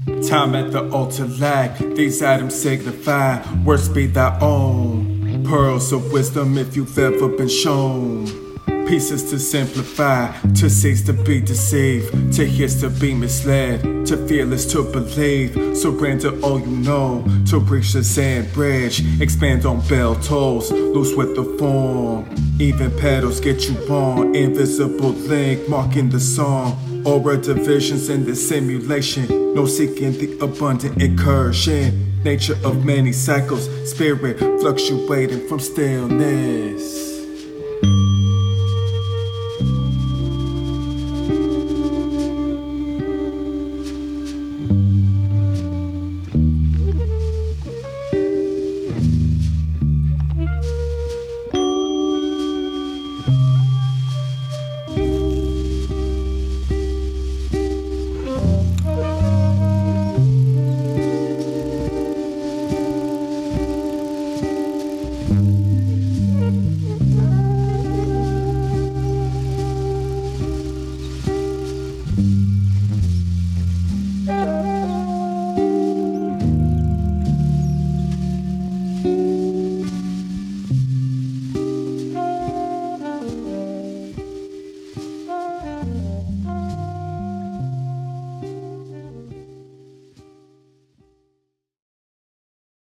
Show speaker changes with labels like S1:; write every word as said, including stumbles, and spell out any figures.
S1: Time at the altar lag, these items signify words be thy own. Pearls of wisdom if you've ever been shown. Pieces to simplify, to cease to be deceived, to hear to be misled, to feel is to believe. Surrender all you know, to reach the sand bridge. Expand on bell tolls, loose with the form. Even pedals get you on, invisible link marking the song. Aura divisions in the simulation, no seeking the abundant incursion. Nature of many cycles, spirit fluctuating from stillness.